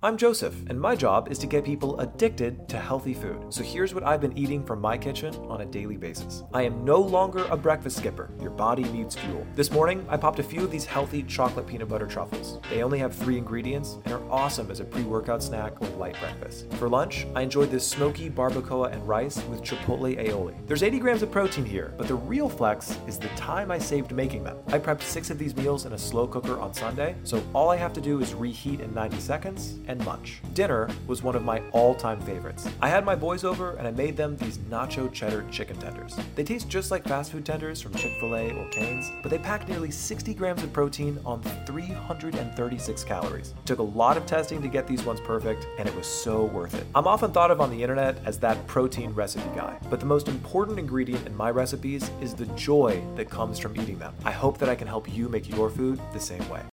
I'm Joseph, and my job is to get people addicted to healthy food. So here's what I've been eating from my kitchen on a daily basis. I am no longer a breakfast skipper. Your body needs fuel. This morning, I popped a few of these healthy chocolate peanut butter truffles. They only have 3 ingredients and are awesome as a pre-workout snack or light breakfast. For lunch, I enjoyed this smoky barbacoa and rice with chipotle aioli. There's 80 grams of protein here, but the real flex is the time I saved making them. I prepped 6 of these meals in a slow cooker on Sunday, so all I have to do is reheat in 90 seconds and munch. Dinner was one of my all-time favorites. I had my boys over and I made them these nacho cheddar chicken tenders. They taste just like fast food tenders from Chick-fil-A or Cane's, but they pack nearly 60 grams of protein on 336 calories. It took a lot of testing to get these ones perfect, and it was so worth it. I'm often thought of on the internet as that protein recipe guy, but the most important ingredient in my recipes is the joy that comes from eating them. I hope that I can help you make your food the same way.